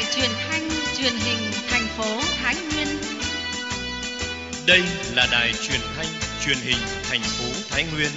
truyền thanh truyền hình thành phố Thái Nguyên. Đây là đài truyền thanh truyền hình thành phố Thái Nguyên.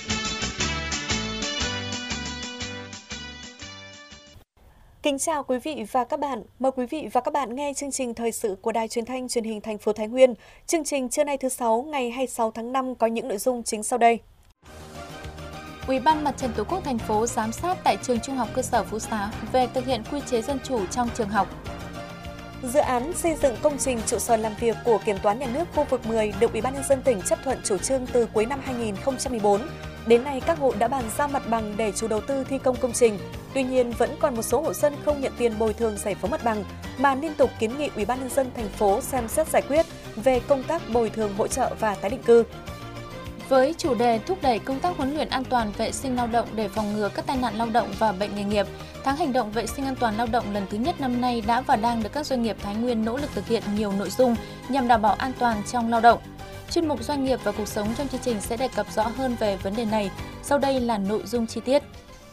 Kính chào quý vị và các bạn. Mời quý vị và các bạn nghe chương trình thời sự của Đài Truyền thanh Truyền hình thành phố Thái Nguyên. Chương trình trưa nay thứ 6 ngày 26 tháng 5 có những nội dung chính sau đây. Ủy ban Mặt trận Tổ quốc thành phố giám sát tại trường Trung học cơ sở Phú Xá về thực hiện quy chế dân chủ trong trường học. Dự án xây dựng công trình trụ sở làm việc của Kiểm toán Nhà nước khu vực 10 được Ủy ban nhân dân tỉnh chấp thuận chủ trương từ cuối năm 2014. Đến nay, các hộ đã bàn giao mặt bằng để chủ đầu tư thi công công trình. Tuy nhiên, vẫn còn một số hộ dân không nhận tiền bồi thường giải phóng mặt bằng mà liên tục kiến nghị Ủy ban nhân dân thành phố xem xét giải quyết về công tác bồi thường hỗ trợ và tái định cư. Với chủ đề thúc đẩy công tác huấn luyện an toàn vệ sinh lao động để phòng ngừa các tai nạn lao động và bệnh nghề nghiệp, tháng hành động vệ sinh an toàn lao động lần thứ nhất năm nay đã và đang được các doanh nghiệp Thái Nguyên nỗ lực thực hiện nhiều nội dung nhằm đảm bảo an toàn trong lao động. Chuyên mục Doanh nghiệp và cuộc sống trong chương trình sẽ đề cập rõ hơn về vấn đề này. Sau đây là nội dung chi tiết.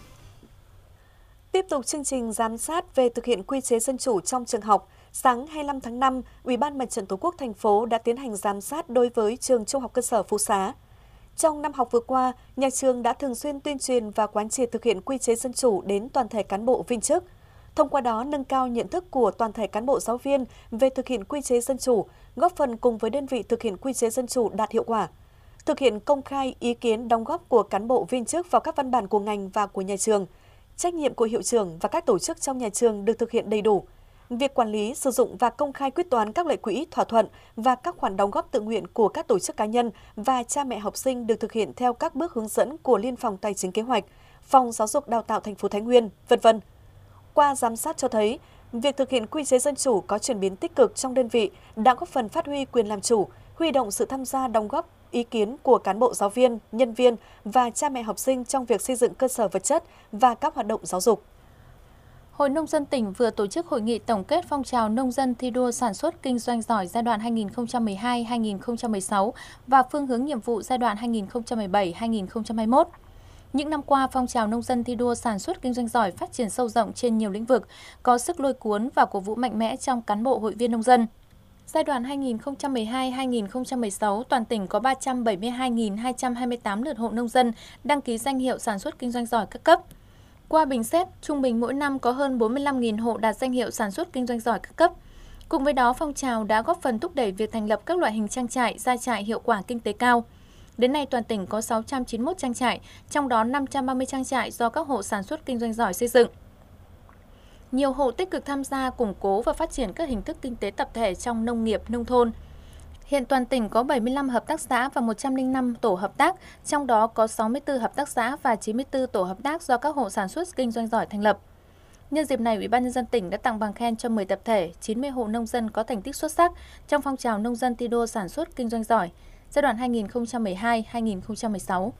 Tiếp tục chương trình giám sát về thực hiện quy chế dân chủ trong trường học, sáng 25 tháng 5, Ủy ban Mặt trận Tổ quốc thành phố đã tiến hành giám sát đối với trường Trung học cơ sở Phú Xá. Trong năm học vừa qua, nhà trường đã thường xuyên tuyên truyền và quán triệt thực hiện quy chế dân chủ đến toàn thể cán bộ viên chức. Thông qua đó nâng cao nhận thức của toàn thể cán bộ giáo viên về thực hiện quy chế dân chủ, góp phần cùng với đơn vị thực hiện quy chế dân chủ đạt hiệu quả. Thực hiện công khai ý kiến đóng góp của cán bộ viên chức vào các văn bản của ngành và của nhà trường. Trách nhiệm của hiệu trưởng và các tổ chức trong nhà trường được thực hiện đầy đủ. Việc quản lý, sử dụng và công khai quyết toán các lệ quỹ, thỏa thuận và các khoản đóng góp tự nguyện của các tổ chức cá nhân và cha mẹ học sinh được thực hiện theo các bước hướng dẫn của Liên phòng Tài chính Kế hoạch, Phòng Giáo dục Đào tạo thành phố Thái Nguyên, v.v. Qua giám sát cho thấy, việc thực hiện quy chế dân chủ có chuyển biến tích cực trong đơn vị đã góp phần phát huy quyền làm chủ, huy động sự tham gia đóng góp ý kiến của cán bộ giáo viên, nhân viên và cha mẹ học sinh trong việc xây dựng cơ sở vật chất và các hoạt động giáo dục. Hội Nông dân tỉnh vừa tổ chức hội nghị tổng kết phong trào nông dân thi đua sản xuất kinh doanh giỏi giai đoạn 2012-2016 và phương hướng nhiệm vụ giai đoạn 2017-2021. Những năm qua, phong trào nông dân thi đua sản xuất kinh doanh giỏi phát triển sâu rộng trên nhiều lĩnh vực, có sức lôi cuốn và cổ vũ mạnh mẽ trong cán bộ hội viên nông dân. Giai đoạn 2012-2016, toàn tỉnh có 372.228 lượt hộ nông dân đăng ký danh hiệu sản xuất kinh doanh giỏi các cấp. Qua bình xét, trung bình mỗi năm có hơn 45.000 hộ đạt danh hiệu sản xuất kinh doanh giỏi các cấp. Cùng với đó, phong trào đã góp phần thúc đẩy việc thành lập các loại hình trang trại, gia trại hiệu quả kinh tế cao. Đến nay, toàn tỉnh có 691 trang trại, trong đó 530 trang trại do các hộ sản xuất kinh doanh giỏi xây dựng. Nhiều hộ tích cực tham gia củng cố và phát triển các hình thức kinh tế tập thể trong nông nghiệp, nông thôn. Hiện toàn tỉnh có 75 hợp tác xã và 105 tổ hợp tác, trong đó có 64 hợp tác xã và 94 tổ hợp tác do các hộ sản xuất kinh doanh giỏi thành lập. Nhân dịp này, Ủy ban nhân dân tỉnh đã tặng bằng khen cho 10 tập thể, 90 hộ nông dân có thành tích xuất sắc trong phong trào nông dân thi đua sản xuất kinh doanh giỏi giai đoạn 2012-2016.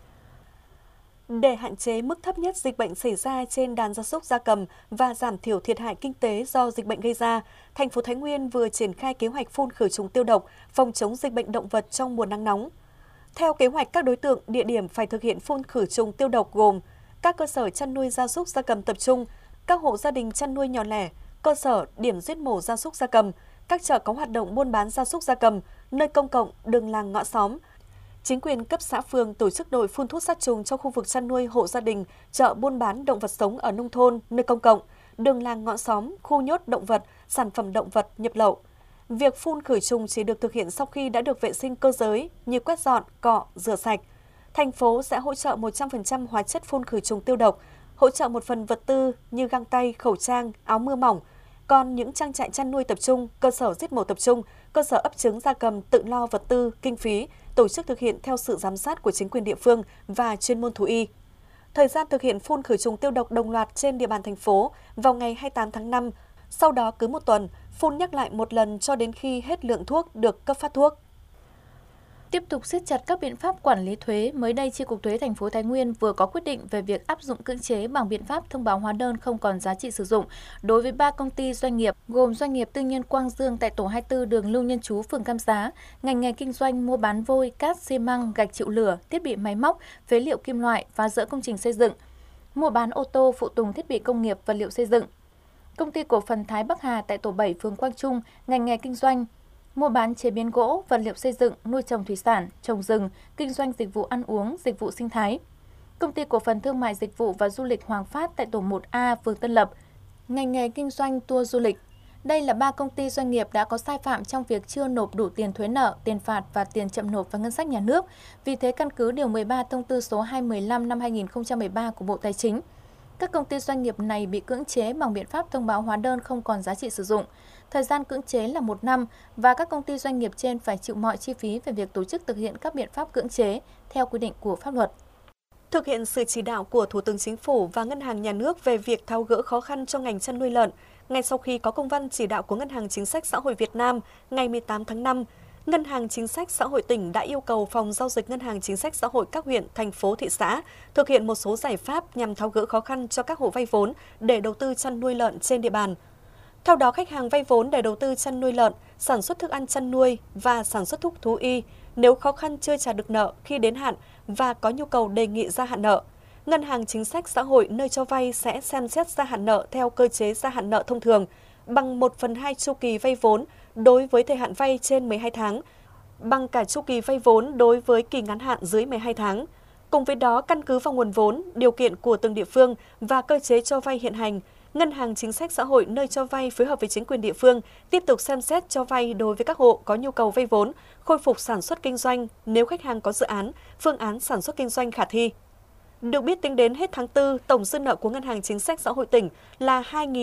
Để hạn chế mức thấp nhất dịch bệnh xảy ra trên đàn gia súc gia cầm và giảm thiểu thiệt hại kinh tế do dịch bệnh gây ra, thành phố Thái Nguyên vừa triển khai kế hoạch phun khử trùng tiêu độc, phòng chống dịch bệnh động vật trong mùa nắng nóng. Theo kế hoạch, các đối tượng, địa điểm phải thực hiện phun khử trùng tiêu độc gồm các cơ sở chăn nuôi gia súc gia cầm tập trung, các hộ gia đình chăn nuôi nhỏ lẻ, cơ sở điểm giết mổ gia súc gia cầm, các chợ có hoạt động buôn bán gia súc gia cầm, nơi công cộng, đường làng ngõ xóm. Chính quyền cấp xã phường tổ chức đội phun thuốc sát trùng trong khu vực chăn nuôi hộ gia đình, chợ buôn bán động vật sống ở nông thôn, nơi công cộng, đường làng ngõ xóm, khu nhốt động vật, sản phẩm động vật nhập lậu. Việc phun khử trùng chỉ được thực hiện sau khi đã được vệ sinh cơ giới như quét dọn, cọ, rửa sạch. Thành phố sẽ hỗ trợ 100% hóa chất phun khử trùng tiêu độc, hỗ trợ một phần vật tư như găng tay, khẩu trang, áo mưa mỏng. Còn những trang trại chăn nuôi tập trung, cơ sở giết mổ tập trung, cơ sở ấp trứng gia cầm tự lo vật tư, kinh phí, tổ chức thực hiện theo sự giám sát của chính quyền địa phương và chuyên môn thú y. Thời gian thực hiện phun khử trùng tiêu độc đồng loạt trên địa bàn thành phố vào ngày 28 tháng 5, sau đó cứ một tuần, phun nhắc lại một lần cho đến khi hết lượng thuốc được cấp phát thuốc. Tiếp tục siết chặt các biện pháp quản lý thuế, mới đây Chi cục Thuế thành phố Thái Nguyên vừa có quyết định về việc áp dụng cưỡng chế bằng biện pháp thông báo hóa đơn không còn giá trị sử dụng đối với 3 công ty doanh nghiệp, gồm doanh nghiệp tư nhân Quang Dương tại tổ 24 đường Lưu Nhân Chú, phường Cam Giá, ngành nghề kinh doanh mua bán vôi, cát, xi măng, gạch chịu lửa, thiết bị máy móc, phế liệu kim loại, phá rỡ công trình xây dựng, mua bán ô tô, phụ tùng thiết bị công nghiệp, vật liệu xây dựng. Công ty cổ phần Thái Bắc Hà tại tổ 7 phường Quang Trung, ngành nghề kinh doanh mua bán chế biến gỗ, vật liệu xây dựng, nuôi trồng thủy sản, trồng rừng, kinh doanh dịch vụ ăn uống, dịch vụ sinh thái. Công ty cổ phần thương mại dịch vụ và du lịch Hoàng Phát tại tổ 1A phường Tân Lập, ngành nghề kinh doanh tour du lịch. Đây là 3 công ty doanh nghiệp đã có sai phạm trong việc chưa nộp đủ tiền thuế nợ, tiền phạt và tiền chậm nộp vào ngân sách nhà nước. Vì thế, căn cứ Điều 13 Thông tư số 215 năm 2013 của Bộ Tài chính, các công ty doanh nghiệp này bị cưỡng chế bằng biện pháp thông báo hóa đơn không còn giá trị sử dụng. Thời gian cưỡng chế là 1 năm và các công ty doanh nghiệp trên phải chịu mọi chi phí về việc tổ chức thực hiện các biện pháp cưỡng chế theo quy định của pháp luật. Thực hiện sự chỉ đạo của Thủ tướng Chính phủ và Ngân hàng Nhà nước về việc tháo gỡ khó khăn cho ngành chăn nuôi lợn, ngay sau khi có công văn chỉ đạo của Ngân hàng Chính sách Xã hội Việt Nam ngày 18 tháng 5, Ngân hàng Chính sách Xã hội tỉnh đã yêu cầu Phòng Giao dịch Ngân hàng Chính sách Xã hội các huyện, thành phố, thị xã thực hiện một số giải pháp nhằm tháo gỡ khó khăn cho các hộ vay vốn để đầu tư chăn nuôi lợn trên địa bàn. Theo đó, khách hàng vay vốn để đầu tư chăn nuôi lợn, sản xuất thức ăn chăn nuôi và sản xuất thuốc thú y nếu khó khăn chưa trả được nợ khi đến hạn và có nhu cầu đề nghị gia hạn nợ, Ngân hàng Chính sách Xã hội nơi cho vay sẽ xem xét gia hạn nợ theo cơ chế gia hạn nợ thông thường bằng 1/2 chu kỳ vay vốn đối với thời hạn vay trên 12 tháng, bằng cả chu kỳ vay vốn đối với kỳ ngắn hạn dưới 12 tháng. Cùng với đó, căn cứ vào nguồn vốn, điều kiện của từng địa phương và cơ chế cho vay hiện hành, Ngân hàng Chính sách Xã hội nơi cho vay phối hợp với chính quyền địa phương tiếp tục xem xét cho vay đối với các hộ có nhu cầu vay vốn, khôi phục sản xuất kinh doanh nếu khách hàng có dự án, phương án sản xuất kinh doanh khả thi. Được biết, tính đến hết tháng 4, tổng dư nợ của Ngân hàng Chính sách Xã hội tỉnh là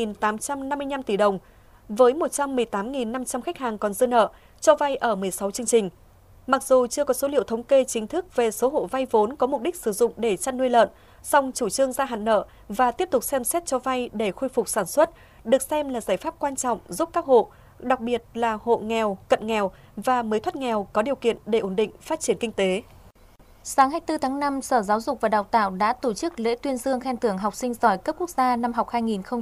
2.855 tỷ đồng, với 118.500 khách hàng còn dư nợ, cho vay ở 16 chương trình. Mặc dù chưa có số liệu thống kê chính thức về số hộ vay vốn có mục đích sử dụng để chăn nuôi lợn, song chủ trương gia hạn nợ và tiếp tục xem xét cho vay để khôi phục sản xuất được xem là giải pháp quan trọng giúp các hộ, đặc biệt là hộ nghèo, cận nghèo và mới thoát nghèo có điều kiện để ổn định phát triển kinh tế. Sáng 24 tháng 5, Sở Giáo dục và Đào tạo đã tổ chức lễ tuyên dương khen thưởng học sinh giỏi cấp quốc gia năm học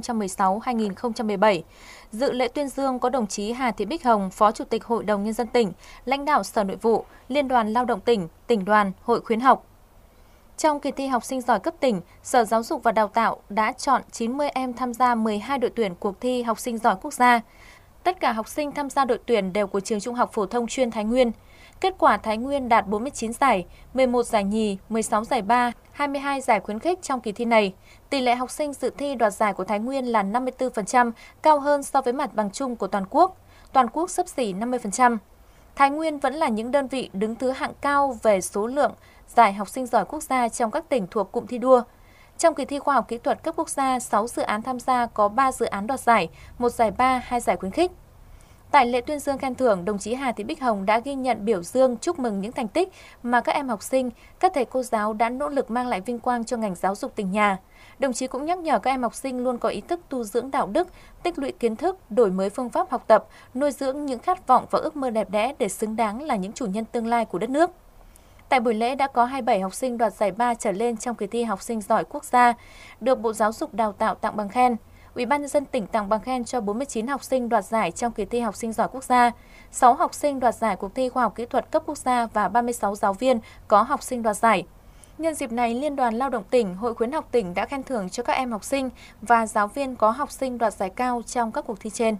2016-2017. Dự lễ tuyên dương có đồng chí Hà Thị Bích Hồng, Phó Chủ tịch Hội đồng Nhân dân tỉnh, lãnh đạo Sở Nội vụ, Liên đoàn Lao động tỉnh, tỉnh đoàn, Hội khuyến học. Trong kỳ thi học sinh giỏi cấp tỉnh, Sở Giáo dục và Đào tạo đã chọn 90 em tham gia 12 đội tuyển cuộc thi học sinh giỏi quốc gia. Tất cả học sinh tham gia đội tuyển đều của Trường Trung học Phổ thông chuyên Thái Nguyên. Kết quả Thái Nguyên đạt 49 giải, 11 giải nhì, 16 giải ba, 22 giải khuyến khích trong kỳ thi này. Tỷ lệ học sinh dự thi đoạt giải của Thái Nguyên là 54%, cao hơn so với mặt bằng chung của toàn quốc. Toàn quốc xấp xỉ 50%. Thái Nguyên vẫn là những đơn vị đứng thứ hạng cao về số lượng giải học sinh giỏi quốc gia trong các tỉnh thuộc cụm thi đua. Trong kỳ thi khoa học kỹ thuật cấp quốc gia, 6 dự án tham gia có 3 dự án đoạt giải, 1 giải ba, 2 giải khuyến khích. Tại lễ tuyên dương khen thưởng, đồng chí Hà Thị Bích Hồng đã ghi nhận biểu dương chúc mừng những thành tích mà các em học sinh, các thầy cô giáo đã nỗ lực mang lại vinh quang cho ngành giáo dục tỉnh nhà. Đồng chí cũng nhắc nhở các em học sinh luôn có ý thức tu dưỡng đạo đức, tích lũy kiến thức, đổi mới phương pháp học tập, nuôi dưỡng những khát vọng và ước mơ đẹp đẽ để xứng đáng là những chủ nhân tương lai của đất nước. Tại buổi lễ đã có 27 học sinh đoạt giải ba trở lên trong kỳ thi học sinh giỏi quốc gia, được Bộ Giáo dục Đào tạo tặng bằng khen. Ủy ban nhân dân tỉnh tặng bằng khen cho 49 học sinh đoạt giải trong kỳ thi học sinh giỏi quốc gia, 6 học sinh đoạt giải cuộc thi khoa học kỹ thuật cấp quốc gia và 36 giáo viên có học sinh đoạt giải. Nhân dịp này, Liên đoàn Lao động tỉnh, Hội khuyến học tỉnh đã khen thưởng cho các em học sinh và giáo viên có học sinh đoạt giải cao trong các cuộc thi trên.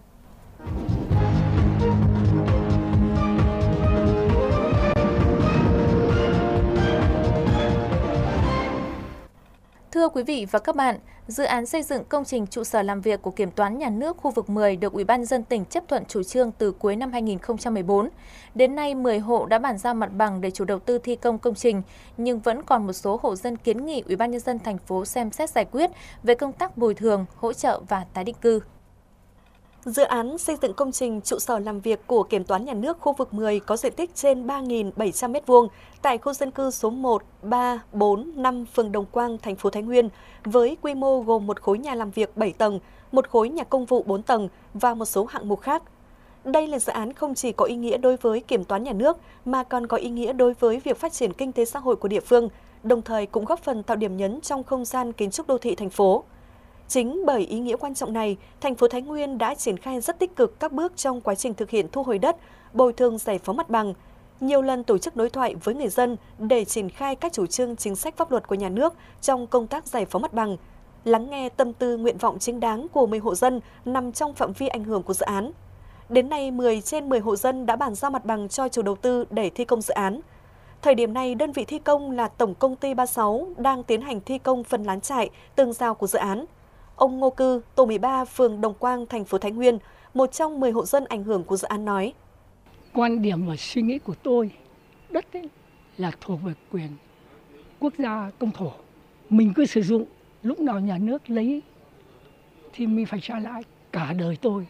Thưa quý vị và các bạn, dự án xây dựng công trình trụ sở làm việc của Kiểm toán Nhà nước khu vực 10 được Ủy ban nhân dân tỉnh chấp thuận chủ trương từ cuối năm 2014. Đến nay, 10 hộ đã bàn giao mặt bằng để chủ đầu tư thi công công trình, nhưng vẫn còn một số hộ dân kiến nghị Ủy ban nhân dân thành phố xem xét giải quyết về công tác bồi thường, hỗ trợ và tái định cư. Dự án xây dựng công trình trụ sở làm việc của Kiểm toán Nhà nước khu vực 10 có diện tích trên 3.700 m² tại khu dân cư số 1, 3, 4, 5 phường Đồng Quang, thành phố Thái Nguyên, với quy mô gồm một khối nhà làm việc 7 tầng, một khối nhà công vụ 4 tầng và một số hạng mục khác. Đây là dự án không chỉ có ý nghĩa đối với Kiểm toán Nhà nước mà còn có ý nghĩa đối với việc phát triển kinh tế xã hội của địa phương, đồng thời cũng góp phần tạo điểm nhấn trong không gian kiến trúc đô thị thành phố. Chính bởi ý nghĩa quan trọng này, thành phố Thái Nguyên đã triển khai rất tích cực các bước trong quá trình thực hiện thu hồi đất, bồi thường giải phóng mặt bằng, nhiều lần tổ chức đối thoại với người dân để triển khai các chủ trương chính sách pháp luật của nhà nước trong công tác giải phóng mặt bằng. lắng nghe tâm tư nguyện vọng chính đáng của 10 hộ dân nằm trong phạm vi ảnh hưởng của dự án. Đến nay, 10 trên 10 hộ dân đã bàn giao mặt bằng cho chủ đầu tư để thi công dự án. Thời điểm này, đơn vị thi công là Tổng công ty 36 đang tiến hành thi công phần lán trại, tường rào của dự án. Ông Ngô Cư, tổ 13, phường Đồng Quang, thành phố Thái Nguyên, một trong 10 hộ dân ảnh hưởng của dự án nói: Quan điểm và suy nghĩ của tôi, đất ấy là thuộc về quyền quốc gia công thổ. Mình cứ sử dụng, lúc nào nhà nước lấy thì mình phải trả lại. Cả đời tôi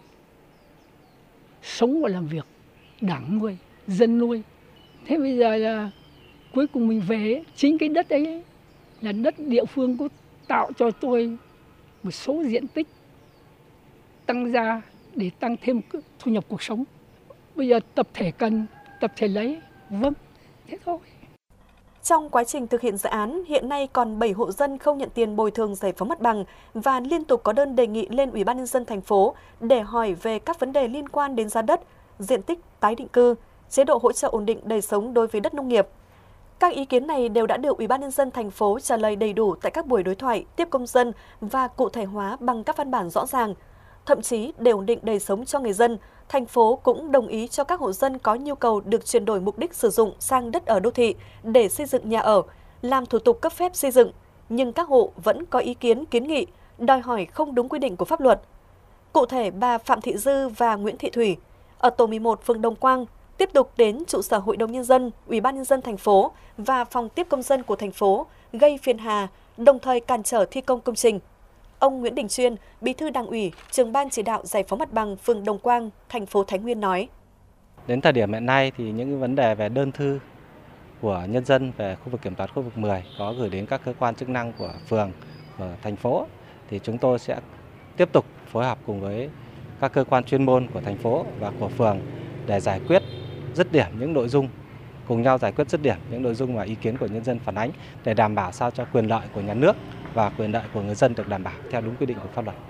sống và làm việc, đảng nuôi, dân nuôi. Thế bây giờ là cuối cùng mình về, chính cái đất ấy là đất địa phương có tạo cho tôi một số diện tích tăng ra để tăng thêm thu nhập cuộc sống. Bây giờ tập thể cần, tập thể lấy, vâng, thế thôi. Trong quá trình thực hiện dự án, hiện nay còn 7 hộ dân không nhận tiền bồi thường giải phóng mặt bằng và liên tục có đơn đề nghị lên Ủy ban Nhân dân thành phố để hỏi về các vấn đề liên quan đến giá đất, diện tích tái định cư, chế độ hỗ trợ ổn định đời sống đối với đất nông nghiệp. Các ý kiến này đều đã được Ủy ban Nhân dân thành phố trả lời đầy đủ tại các buổi đối thoại, tiếp công dân và cụ thể hóa bằng các văn bản rõ ràng. Thậm chí để ổn định đời sống cho người dân, thành phố cũng đồng ý cho các hộ dân có nhu cầu được chuyển đổi mục đích sử dụng sang đất ở đô thị để xây dựng nhà ở, làm thủ tục cấp phép xây dựng, nhưng các hộ vẫn có ý kiến kiến nghị, đòi hỏi không đúng quy định của pháp luật. Cụ thể, bà Phạm Thị Dư và Nguyễn Thị Thủy ở tổ 11 phường Đồng Quang tiếp tục đến trụ sở Hội đồng Nhân dân, Ủy ban Nhân dân thành phố và phòng tiếp công dân của thành phố gây phiền hà, đồng thời cản trở thi công công trình. Ông Nguyễn Đình Chuyên, Bí thư Đảng ủy, Trưởng ban chỉ đạo giải phóng mặt bằng phường Đồng Quang, thành phố Thái Nguyên nói: Đến thời điểm hiện nay thì những vấn đề về đơn thư của nhân dân về khu vực kiểm toán khu vực 10 có gửi đến các cơ quan chức năng của phường, của thành phố thì chúng tôi sẽ tiếp tục phối hợp cùng với các cơ quan chuyên môn của thành phố và của phường để giải quyết dứt điểm những nội dung, cùng nhau giải quyết dứt điểm những nội dung và ý kiến của nhân dân phản ánh để đảm bảo sao cho quyền lợi của nhà nước và quyền lợi của người dân được đảm bảo theo đúng quy định của pháp luật.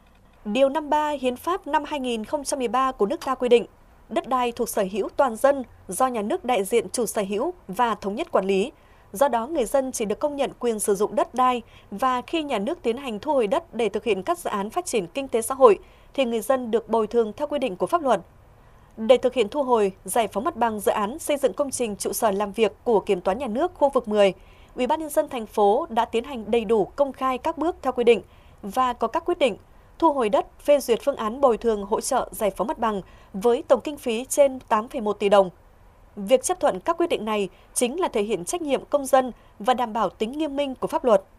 Điều 53 Hiến pháp năm 2013 của nước ta quy định, đất đai thuộc sở hữu toàn dân do nhà nước đại diện chủ sở hữu và thống nhất quản lý. Do đó, người dân chỉ được công nhận quyền sử dụng đất đai và khi nhà nước tiến hành thu hồi đất để thực hiện các dự án phát triển kinh tế xã hội thì người dân được bồi thường theo quy định của pháp luật. Để thực hiện thu hồi, giải phóng mặt bằng dự án xây dựng công trình trụ sở làm việc của Kiểm toán Nhà nước khu vực 10, Ủy ban Nhân dân thành phố đã tiến hành đầy đủ công khai các bước theo quy định và có các quyết định thu hồi đất, phê duyệt phương án bồi thường hỗ trợ giải phóng mặt bằng với tổng kinh phí trên 8,1 tỷ đồng. Việc chấp thuận các quyết định này chính là thể hiện trách nhiệm công dân và đảm bảo tính nghiêm minh của pháp luật.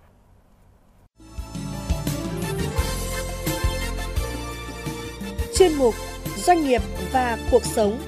Chuyên mục Doanh nghiệp và cuộc sống.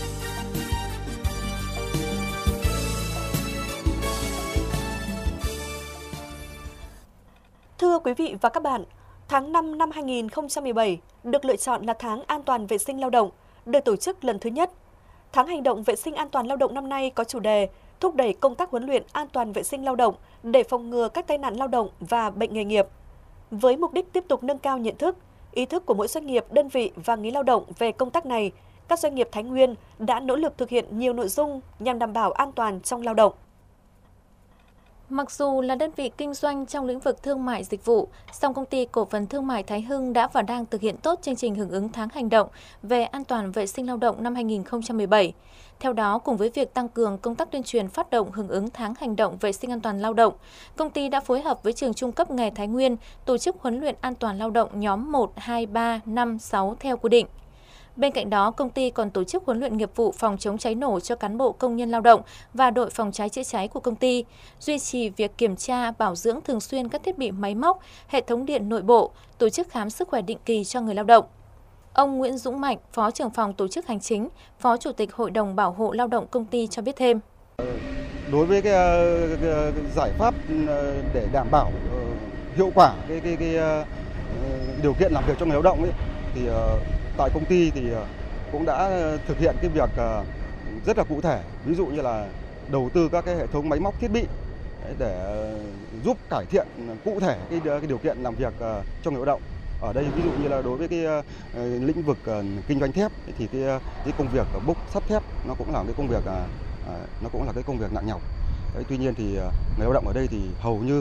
Thưa quý vị và các bạn, tháng 5 năm 2017 được lựa chọn là tháng an toàn vệ sinh lao động, được tổ chức lần thứ nhất. Tháng hành động vệ sinh an toàn lao động năm nay có chủ đề thúc đẩy công tác huấn luyện an toàn vệ sinh lao động để phòng ngừa các tai nạn lao động và bệnh nghề nghiệp. Với mục đích tiếp tục nâng cao nhận thức, ý thức của mỗi doanh nghiệp, đơn vị và người lao động về công tác này, các doanh nghiệp Thái Nguyên đã nỗ lực thực hiện nhiều nội dung nhằm đảm bảo an toàn trong lao động. Mặc dù là đơn vị kinh doanh trong lĩnh vực thương mại dịch vụ, song Công ty Cổ phần Thương mại Thái Hưng đã và đang thực hiện tốt chương trình hưởng ứng tháng hành động về an toàn vệ sinh lao động năm 2017. Theo đó, cùng với việc tăng cường công tác tuyên truyền phát động hưởng ứng tháng hành động vệ sinh an toàn lao động, công ty đã phối hợp với trường trung cấp nghề Thái Nguyên tổ chức huấn luyện an toàn lao động nhóm 1, 2, 3, 5, 6 theo quy định. Bên cạnh đó, công ty còn tổ chức huấn luyện nghiệp vụ phòng chống cháy nổ cho cán bộ công nhân lao động và đội phòng cháy chữa cháy của công ty, duy trì việc kiểm tra, bảo dưỡng thường xuyên các thiết bị máy móc, hệ thống điện nội bộ, tổ chức khám sức khỏe định kỳ cho người lao động. Ông Nguyễn Dũng Mạnh, Phó trưởng phòng tổ chức hành chính, Phó Chủ tịch Hội đồng Bảo hộ Lao động công ty cho biết thêm. Đối với cái giải pháp để đảm bảo hiệu quả cái điều kiện làm việc cho người lao động ấy, thì tại công ty thì cũng đã thực hiện cái việc rất là cụ thể, ví dụ như là đầu tư các cái hệ thống máy móc thiết bị để giúp cải thiện cụ thể cái điều kiện làm việc cho người lao động. Ở đây ví dụ như là đối với cái lĩnh vực kinh doanh thép thì cái công việc bốc sắt thép nó cũng là cái công việc nặng nhọc. Đấy, tuy nhiên thì người lao động ở đây thì hầu như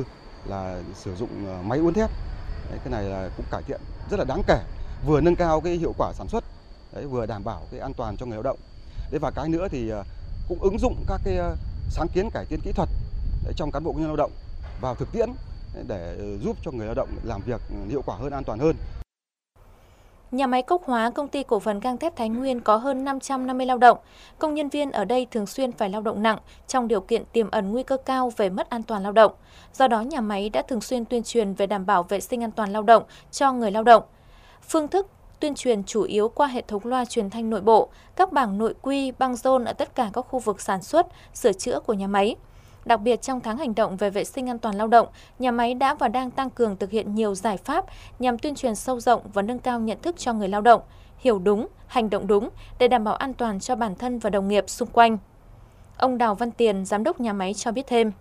là sử dụng máy uốn thép. Đấy, cái này là cũng cải thiện rất là đáng kể, vừa nâng cao cái hiệu quả sản xuất, đấy, vừa đảm bảo cái an toàn cho người lao động. Đấy, và cái nữa thì cũng ứng dụng các cái sáng kiến cải tiến kỹ thuật trong cán bộ công nhân lao động vào thực tiễn để giúp cho người lao động làm việc hiệu quả hơn, an toàn hơn. Nhà máy Cốc Hóa, Công ty cổ phần gang thép Thái Nguyên có hơn 550 lao động. Công nhân viên ở đây thường xuyên phải lao động nặng trong điều kiện tiềm ẩn nguy cơ cao về mất an toàn lao động. Do đó, nhà máy đã thường xuyên tuyên truyền về đảm bảo vệ sinh an toàn lao động cho người lao động. Phương thức tuyên truyền chủ yếu qua hệ thống loa truyền thanh nội bộ, các bảng nội quy, băng rôn ở tất cả các khu vực sản xuất, sửa chữa của nhà máy. Đặc biệt trong tháng hành động về vệ sinh an toàn lao động, nhà máy đã và đang tăng cường thực hiện nhiều giải pháp nhằm tuyên truyền sâu rộng và nâng cao nhận thức cho người lao động, hiểu đúng, hành động đúng để đảm bảo an toàn cho bản thân và đồng nghiệp xung quanh. Ông Đào Văn Tiền, giám đốc nhà máy cho biết thêm.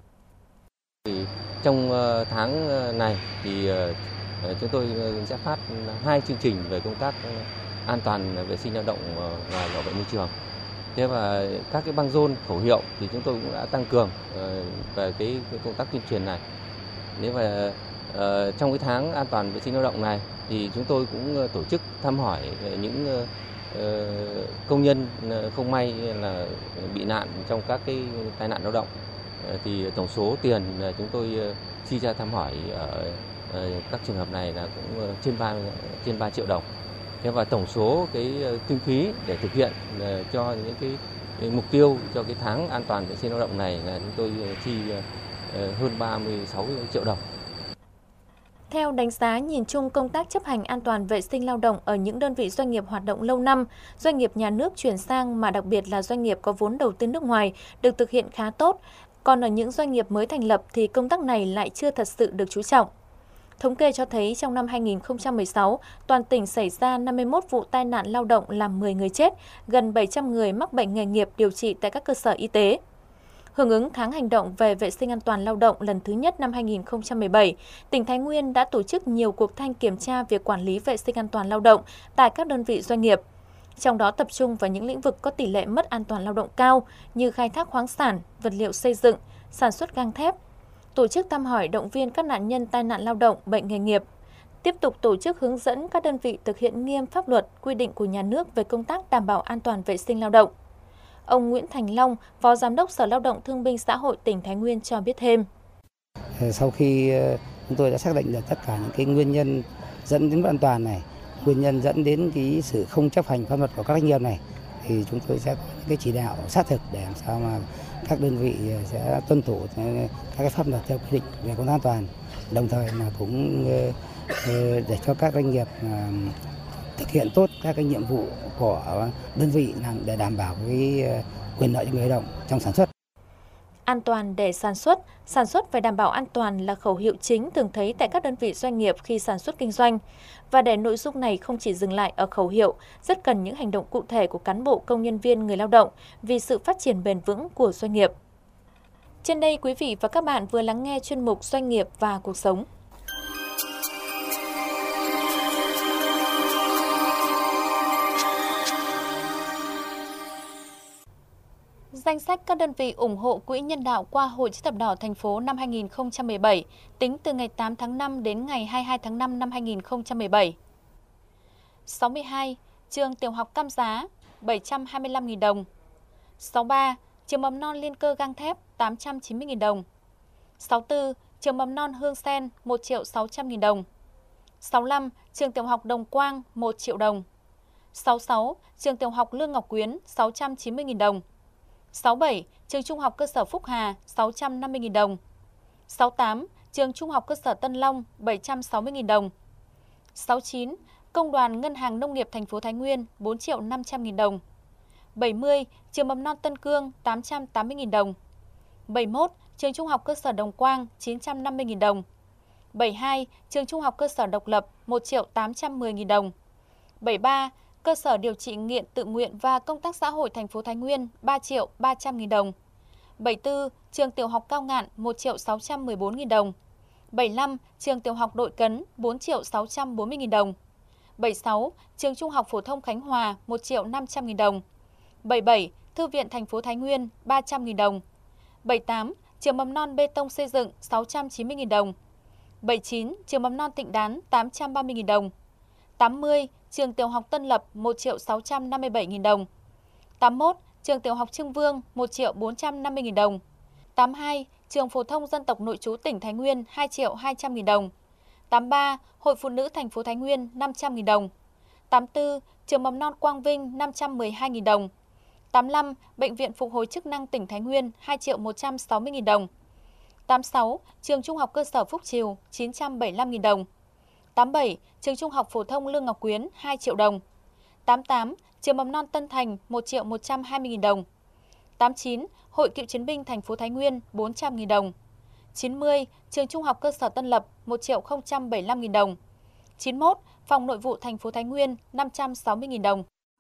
Trong tháng này thì chúng tôi sẽ phát 2 chương trình về công tác an toàn vệ sinh lao động và bảo vệ môi trường. Thế và các cái băng rôn khẩu hiệu thì chúng tôi cũng đã tăng cường về cái công tác tuyên truyền này. Nếu mà trong cái tháng an toàn vệ sinh lao động này thì chúng tôi cũng tổ chức thăm hỏi những công nhân không may là bị nạn trong các cái tai nạn lao động. Thì tổng số tiền chúng tôi chi ra thăm hỏi ở các trường hợp này là cũng trên 3 triệu đồng. Thế và tổng số cái kinh phí để thực hiện cho những cái mục tiêu cho cái tháng an toàn vệ sinh lao động này là chúng tôi chi hơn 36 triệu đồng. Theo đánh giá nhìn chung công tác chấp hành an toàn vệ sinh lao động ở những đơn vị doanh nghiệp hoạt động lâu năm, doanh nghiệp nhà nước chuyển sang mà đặc biệt là doanh nghiệp có vốn đầu tư nước ngoài được thực hiện khá tốt. Còn ở những doanh nghiệp mới thành lập thì công tác này lại chưa thật sự được chú trọng. Thống kê cho thấy trong năm 2016, toàn tỉnh xảy ra 51 vụ tai nạn lao động làm 10 người chết, gần 700 người mắc bệnh nghề nghiệp điều trị tại các cơ sở y tế. Hưởng ứng tháng hành động về vệ sinh an toàn lao động lần thứ nhất năm 2017, tỉnh Thái Nguyên đã tổ chức nhiều cuộc thanh kiểm tra việc quản lý vệ sinh an toàn lao động tại các đơn vị doanh nghiệp. Trong đó tập trung vào những lĩnh vực có tỷ lệ mất an toàn lao động cao như khai thác khoáng sản, vật liệu xây dựng, sản xuất gang thép. Tổ chức thăm hỏi động viên các nạn nhân tai nạn lao động, bệnh nghề nghiệp. Tiếp tục tổ chức hướng dẫn các đơn vị thực hiện nghiêm pháp luật, quy định của nhà nước về công tác đảm bảo an toàn vệ sinh lao động. Ông Nguyễn Thành Long, Phó Giám đốc Sở Lao động Thương binh Xã hội tỉnh Thái Nguyên cho biết thêm. Sau khi chúng tôi đã xác định được tất cả những cái nguyên nhân dẫn đến mất an toàn này, nguyên nhân dẫn đến cái sự không chấp hành pháp luật của các doanh nghiệp này, thì chúng tôi sẽ có những cái chỉ đạo sát thực để làm sao mà các đơn vị sẽ tuân thủ các cái pháp luật theo quy định về công tác an toàn, đồng thời là cũng để cho các doanh nghiệp thực hiện tốt các cái nhiệm vụ của đơn vị để đảm bảo cái quyền lợi cho người lao động trong sản xuất. An toàn để sản xuất phải đảm bảo an toàn là khẩu hiệu chính thường thấy tại các đơn vị doanh nghiệp khi sản xuất kinh doanh. Và để nội dung này không chỉ dừng lại ở khẩu hiệu, rất cần những hành động cụ thể của cán bộ, công nhân viên, người lao động vì sự phát triển bền vững của doanh nghiệp. Trên đây, quý vị và các bạn vừa lắng nghe chuyên mục Doanh nghiệp và cuộc sống. Danh sách các đơn vị ủng hộ Quỹ Nhân đạo qua Hội Chữ thập đỏ thành phố năm 2017, tính từ ngày 8 tháng 5 đến ngày 22 tháng 5 năm 2017. 62. Trường Tiểu học Cam Giá, 725.000 đồng. 63. Trường Mầm non Liên Cơ Gang Thép, 890.000 đồng. 64. Trường Mầm non Hương Sen, 1.600.000 đồng. 65. Trường Tiểu học Đồng Quang, 1 triệu đồng. 66. Trường Tiểu học Lương Ngọc Quyến, 690.000 đồng. 67. Trường Trung học cơ sở Phúc Hà, 650.000 đồng. 68. Trường Trung học cơ sở Tân Long, 760.000 đồng. 69. Công đoàn Ngân hàng Nông nghiệp thành phố Thái Nguyên, 4.500.000 đồng. 70. Trường Mầm non Tân Cương, 880.000 đồng. 71. Trường Trung học cơ sở Đồng Quang, 950.000 đồng. 72. Trường Trung học cơ sở Độc Lập, 1.810.000 đồng. 73. Cơ sở điều trị nghiện tự nguyện và công tác xã hội thành phố Thái Nguyên, 3.300.000 đồng. 74. Trường Tiểu học Cao Ngạn, 1.614.000 đồng. 75. Trường Tiểu học Đội Cấn, 4.640.000 đồng. 76. Trường Trung học Phổ thông Khánh Hòa, 1.500.000 đồng. 77. Thư viện thành phố Thái Nguyên, 300.000 đồng. 78. Trường Mầm non Bê tông Xây dựng, 690.000 đồng. 79, trường mầm non Thịnh Đán 830.000 đồng. 80, trường tiểu học Tân Lập 1.657.000 đồng. 81, trường tiểu học Trưng Vương 1.450.000 đồng. 82, trường phổ thông dân tộc nội trú tỉnh Thái Nguyên 2.200.000 đồng. 83, Hội Phụ nữ thành phố Thái Nguyên 500.000 đồng. 84, trường mầm non Quang Vinh 512.000 đồng. 85, Bệnh viện Phục hồi chức năng tỉnh Thái Nguyên 2.160.000 đồng. 86, trường Trung học cơ sở Phúc Triều 975.000 đồng. 87, trường Trung học phổ thông Lương Ngọc Quyến 2 triệu đồng. 88, trường mầm non Tân Thành 1.120.000 đồng. 89, Hội Cựu chiến binh thành phố Thái Nguyên 400.000 đồng. 90, trường Trung học cơ sở Tân Lập 1.075.000 đồng. 91, Phòng Nội vụ thành phố Thái Nguyên 560.000 đồng.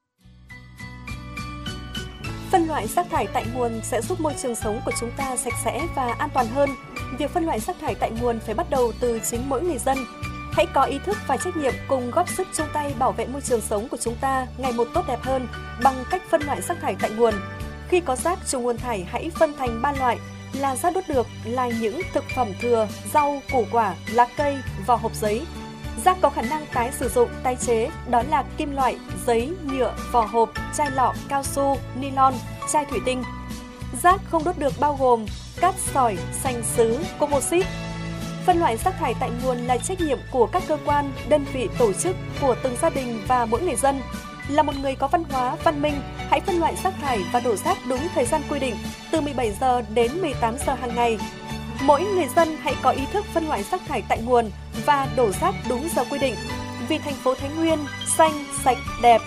Phân loại rác thải tại nguồn sẽ giúp môi trường sống của chúng ta sạch sẽ và an toàn hơn. Việc phân loại rác thải tại nguồn phải bắt đầu từ chính mỗi người dân. Hãy có ý thức và trách nhiệm cùng góp sức chung tay bảo vệ môi trường sống của chúng ta ngày một tốt đẹp hơn bằng cách phân loại rác thải tại nguồn. Khi có rác trùng nguồn thải hãy phân thành 3 loại là rác đốt được là những thực phẩm thừa, rau, củ quả, lá cây, vỏ hộp giấy. Rác có khả năng tái sử dụng, tái chế đó là kim loại, giấy, nhựa, vỏ hộp, chai lọ, cao su, nylon, chai thủy tinh. Rác không đốt được bao gồm cát sỏi, sành sứ, composite. Phân loại rác thải tại nguồn là trách nhiệm của các cơ quan, đơn vị, tổ chức, của từng gia đình và mỗi người dân. Là một người có văn hóa, văn minh, hãy phân loại rác thải và đổ rác đúng thời gian quy định, từ 17 giờ đến 18 giờ hàng ngày. Mỗi người dân hãy có ý thức phân loại rác thải tại nguồn và đổ rác đúng giờ quy định. Vì thành phố Thái Nguyên xanh, sạch, đẹp.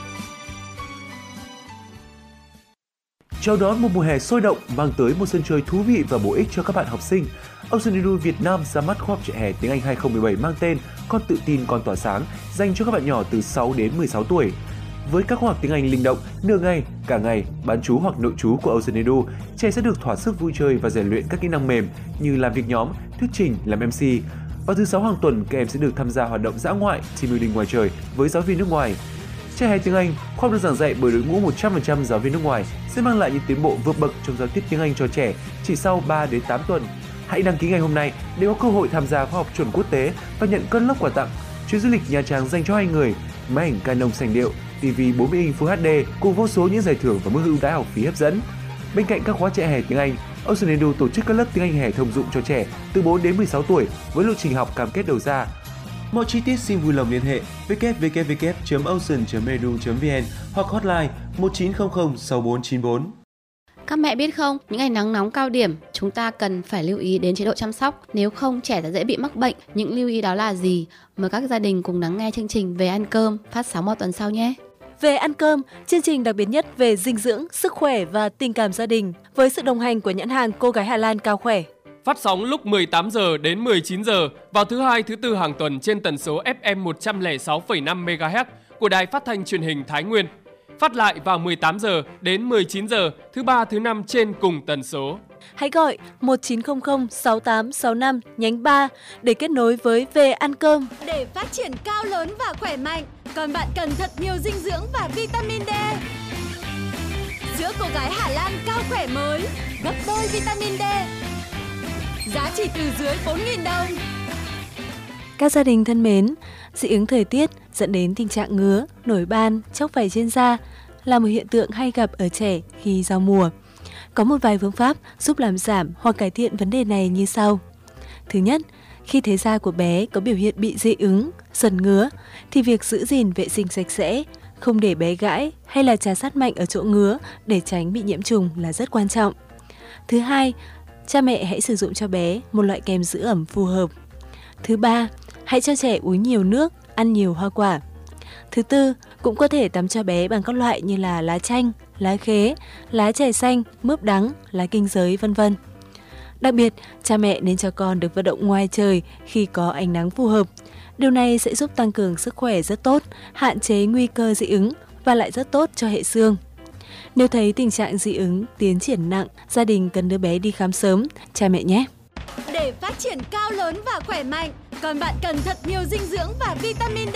Chào đón một mùa hè sôi động mang tới một sân chơi thú vị và bổ ích cho các bạn học sinh. Ocean Edu Việt Nam ra mắt khóa học trại hè tiếng Anh 2017 mang tên Con tự tin, con tỏa sáng dành cho các bạn nhỏ từ 6 đến 16 tuổi. Với các khóa học tiếng Anh linh động, nửa ngày, cả ngày, bán trú hoặc nội trú của Ocean Edu, trẻ sẽ được thỏa sức vui chơi và rèn luyện các kỹ năng mềm như làm việc nhóm, thuyết trình, làm MC. Vào thứ 6 hàng tuần, các em sẽ được tham gia hoạt động dã ngoại, team building ngoài trời với giáo viên nước ngoài. Trại hè tiếng Anh, khóa học được giảng dạy bởi đội ngũ 100% giáo viên nước ngoài sẽ mang lại những tiến bộ vượt bậc trong giao tiếp tiếng Anh cho trẻ chỉ sau 3 đến 8 tuần. Hãy đăng ký ngày hôm nay để có cơ hội tham gia khóa học chuẩn quốc tế và nhận cân lốc quà tặng. Chuyến du lịch Nha Trang dành cho 2 người, máy ảnh Canon sành điệu, TV 40 inch Full HD cùng vô số những giải thưởng và mức ưu đãi học phí hấp dẫn. Bên cạnh các khóa trại hè tiếng Anh, Ocean Edu tổ chức các lớp tiếng Anh hè thông dụng cho trẻ từ 4 đến 16 tuổi với lộ trình học cam kết đầu ra. Mọi chi tiết xin vui lòng liên hệ www.ocean.edu.vn hoặc hotline 1900 6494. Các mẹ biết không, những ngày nắng nóng cao điểm, chúng ta cần phải lưu ý đến chế độ chăm sóc, nếu không trẻ sẽ dễ bị mắc bệnh. Những lưu ý đó là gì? Mời các gia đình cùng lắng nghe chương trình Về ăn cơm phát sóng vào tuần sau nhé. Về ăn cơm, chương trình đặc biệt nhất về dinh dưỡng, sức khỏe và tình cảm gia đình với sự đồng hành của nhãn hàng Cô gái Hà Lan Cao Khỏe. Phát sóng lúc 18 giờ đến 19 giờ vào thứ Hai, thứ Tư hàng tuần trên tần số FM 106,5 MHz của Đài Phát thanh Truyền hình Thái Nguyên. Phát lại vào 18 giờ đến 19 giờ thứ Ba, thứ Năm trên cùng tần số. Hãy gọi 1900 6865 nhánh 3 để kết nối với Về ăn cơm. Để phát triển cao lớn và khỏe mạnh, còn bạn cần thật nhiều dinh dưỡng và vitamin D. Sữa Cô gái Hà Lan Cao Khỏe mới, gấp đôi vitamin D. Giá chỉ từ dưới 4.000 đồng. Các gia đình thân mến, dị ứng thời tiết dẫn đến tình trạng ngứa, nổi ban, chóc vảy trên da là một hiện tượng hay gặp ở trẻ khi giao mùa. Có một vài phương pháp giúp làm giảm hoặc cải thiện vấn đề này như sau. Thứ nhất, khi thấy da của bé có biểu hiện bị dị ứng, dần ngứa, thì việc giữ gìn vệ sinh sạch sẽ, không để bé gãi hay là trà sát mạnh ở chỗ ngứa để tránh bị nhiễm trùng là rất quan trọng. Thứ hai, cha mẹ hãy sử dụng cho bé một loại kem giữ ẩm phù hợp. Thứ ba, hãy cho trẻ uống nhiều nước, ăn nhiều hoa quả. Thứ tư, cũng có thể tắm cho bé bằng các loại như là lá chanh, lá khế, lá chè xanh, mướp đắng, lá kinh giới, v.v. Đặc biệt, cha mẹ nên cho con được vận động ngoài trời khi có ánh nắng phù hợp. Điều này sẽ giúp tăng cường sức khỏe rất tốt, hạn chế nguy cơ dị ứng và lại rất tốt cho hệ xương. Nếu thấy tình trạng dị ứng tiến triển nặng, gia đình cần đưa bé đi khám sớm, cha mẹ nhé. Để phát triển cao lớn và khỏe mạnh, còn bạn cần thật nhiều dinh dưỡng và vitamin D.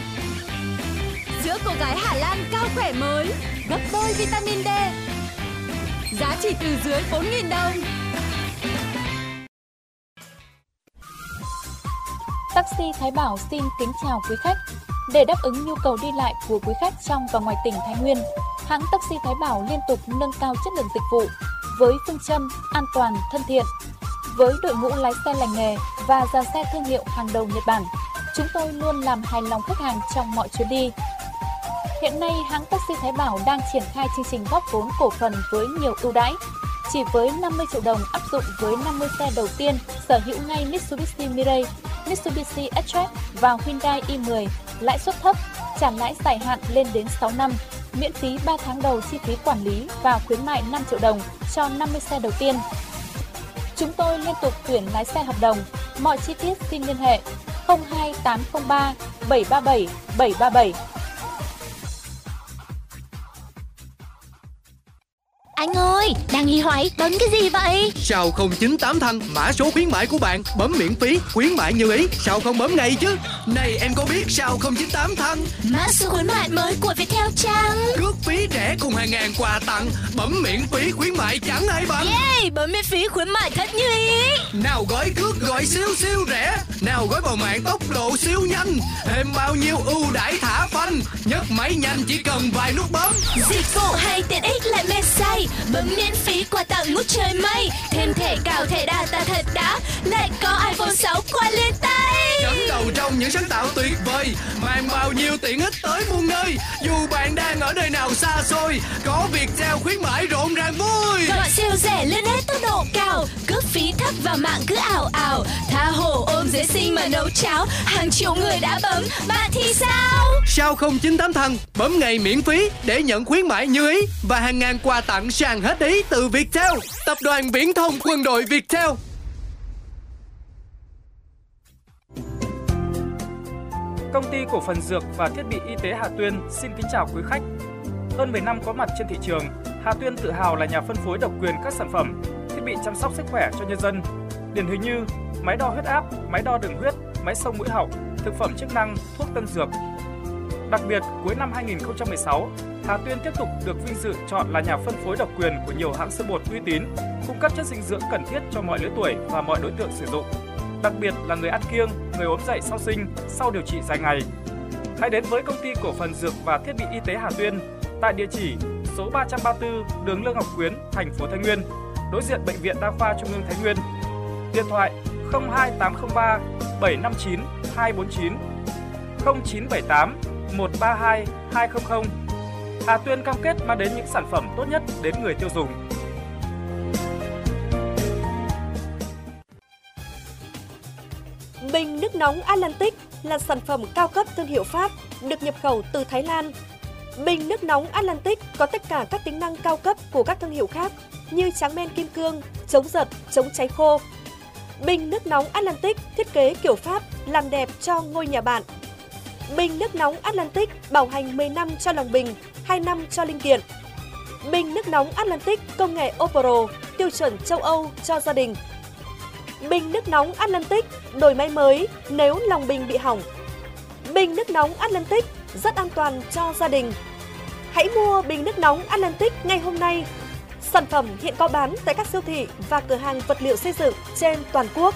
Sữa Cô gái Hà Lan Cao Khỏe mới, gấp đôi vitamin D. Giá chỉ từ dưới 4.000 đồng. Taxi Thái Bảo xin kính chào quý khách. Để đáp ứng nhu cầu đi lại của quý khách trong và ngoài tỉnh Thái Nguyên, hãng Taxi Thái Bảo liên tục nâng cao chất lượng dịch vụ với phương châm an toàn, thân thiện. Với đội ngũ lái xe lành nghề và dàn xe thương hiệu hàng đầu Nhật Bản, chúng tôi luôn làm hài lòng khách hàng trong mọi chuyến đi. Hiện nay, hãng Taxi Thái Bảo đang triển khai chương trình góp vốn cổ phần với nhiều ưu đãi. Chỉ với 50 triệu đồng áp dụng với 50 xe đầu tiên sở hữu ngay Mitsubishi Mirage, Mitsubishi S-Track và Hyundai i10, lãi suất thấp, trả lãi dài hạn lên đến 6 năm, miễn phí 3 tháng đầu chi phí quản lý và khuyến mại 5 triệu đồng cho 50 xe đầu tiên. Chúng tôi liên tục tuyển lái xe hợp đồng. Mọi chi tiết xin liên hệ 02803 737 737. Anh ơi, đang nghi hoài bấm cái gì vậy? Sao không 98 Thăng, mã số khuyến mãi của bạn, bấm miễn phí, khuyến mại như ý, sao không bấm ngay chứ? Này em có biết sao không 98 Thăng? Mã số khuyến mại mới của Viettel chăng? Cước phí rẻ cùng hàng ngàn quà tặng, bấm miễn phí khuyến mại chẳng ai bằng. Yeah, bấm miễn phí khuyến mại thật như ý. Nào gói cước gọi siêu siêu rẻ, nào gói vào mạng tốc độ siêu nhanh, thêm bao nhiêu ưu đãi thả phanh, nhấc máy nhanh chỉ cần vài nút bấm. Dịch vụ hay tiện ích lại mê say, bấm miễn phí quà tặng ngút trời mây, thêm thẻ cào thẻ data thật đã, lại có iPhone 6 qua lên tay. Dẫn đầu trong những sáng tạo tuyệt vời, mang bao nhiêu tiện ích tới muôn nơi. Dù bạn đang ở nơi nào xa xôi, có Viettel khuyến mãi rộn ràng vui. Gọi siêu rẻ lên hết tốc độ cao, cước phí thấp và mạng cứ ảo ảo, tha hồ ôm dễ sinh mà nấu cháo, hàng triệu người đã bấm, bạn thì sao? Sao không 98 Thăng, bấm ngày miễn phí để nhận khuyến mãi như ý và hàng ngàn quà tặng sàn hết ý từ Viettel, tập đoàn viễn thông quân đội Viettel. Công ty cổ phần dược và thiết bị y tế Hà Tuyên xin kính chào quý khách. Hơn 10 năm có mặt trên thị trường, Hà Tuyên tự hào là nhà phân phối độc quyền các sản phẩm, thiết bị chăm sóc sức khỏe cho nhân dân. Điển hình như máy đo huyết áp, máy đo đường huyết, máy xông mũi họng, thực phẩm chức năng, thuốc tân dược. Đặc biệt, cuối năm 2016, Hà Tuyên tiếp tục được vinh dự chọn là nhà phân phối độc quyền của nhiều hãng sữa bột uy tín, cung cấp chất dinh dưỡng cần thiết cho mọi lứa tuổi và mọi đối tượng sử dụng. Đặc biệt là người ăn kiêng, người ốm dậy sau sinh, sau điều trị dài ngày. Hãy đến với công ty cổ phần dược và thiết bị y tế Hà Tuyên tại địa chỉ số 334 đường Lương Ngọc Quyến, thành phố Thái Nguyên, đối diện Bệnh viện Đa khoa Trung ương Thái Nguyên. Điện thoại 02803 759 249 0978 132 200. Hà Tuyên cam kết mang đến những sản phẩm tốt nhất đến người tiêu dùng. Bình nước nóng Atlantic là sản phẩm cao cấp thương hiệu Pháp, được nhập khẩu từ Thái Lan. Bình nước nóng Atlantic có tất cả các tính năng cao cấp của các thương hiệu khác như tráng men kim cương, chống giật, chống cháy khô. Bình nước nóng Atlantic thiết kế kiểu Pháp, làm đẹp cho ngôi nhà bạn. Bình nước nóng Atlantic bảo hành 10 năm cho lòng bình, 2 năm cho linh kiện. Bình nước nóng Atlantic công nghệ Opro, tiêu chuẩn châu Âu cho gia đình. Bình nước nóng Atlantic đổi máy mới nếu lòng bình bị hỏng. Bình nước nóng Atlantic rất an toàn cho gia đình. Hãy mua bình nước nóng Atlantic ngay hôm nay. Sản phẩm hiện có bán tại các siêu thị và cửa hàng vật liệu xây dựng trên toàn quốc.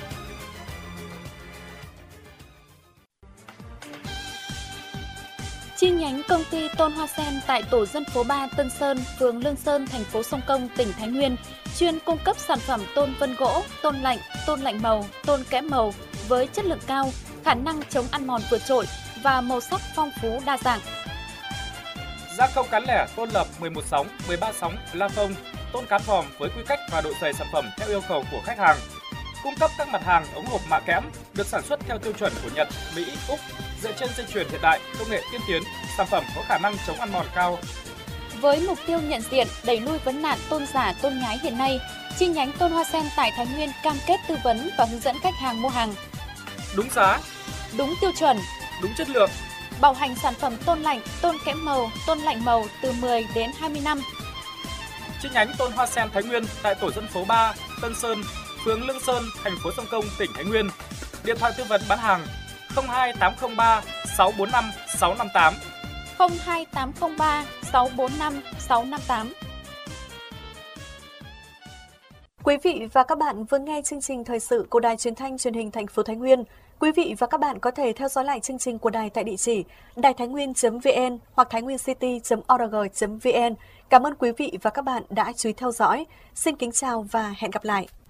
Chi nhánh công ty Tôn Hoa Sen tại tổ dân phố 3 Tân Sơn, phường Lương Sơn, thành phố Sông Công, tỉnh Thái Nguyên chuyên cung cấp sản phẩm tôn vân gỗ, tôn lạnh màu, tôn kẽm màu với chất lượng cao, khả năng chống ăn mòn vượt trội và màu sắc phong phú đa dạng. Gia công cán lẻ tôn lập 11 sóng, 13 sóng, la phông, tôn cán vòm với quy cách và độ dày sản phẩm theo yêu cầu của khách hàng. Cung cấp các mặt hàng ống hộp mạ kẽm được sản xuất theo tiêu chuẩn của Nhật, Mỹ, Úc, dựa trên dây chuyền hiện đại, công nghệ tiên tiến, sản phẩm có khả năng chống ăn mòn cao. Với mục tiêu nhận diện, đẩy lui vấn nạn tôn giả, tôn nhái hiện nay, chi nhánh Tôn Hoa Sen tại Thái Nguyên cam kết tư vấn và hướng dẫn khách hàng mua hàng đúng giá, đúng tiêu chuẩn, đúng chất lượng, bảo hành sản phẩm tôn lạnh, tôn kẽm màu, tôn lạnh màu từ 10 đến 20 năm. Chi nhánh Tôn Hoa Sen Thái Nguyên tại tổ dân phố 3, Tân Sơn, phường Lương Sơn, thành phố Sông Công, tỉnh Thái Nguyên. Điện thoại tư vấn bán hàng 02803 645 658. 02803 645 658. Quý vị và các bạn vừa nghe chương trình thời sự của Đài Truyền thanh Truyền hình thành phố Thái Nguyên. Quý vị và các bạn có thể theo dõi lại chương trình của đài tại địa chỉ đàitháinguyen.vn hoặc tháinguincity.org.vn. Cảm ơn quý vị và các bạn đã chú ý theo dõi. Xin kính chào và hẹn gặp lại.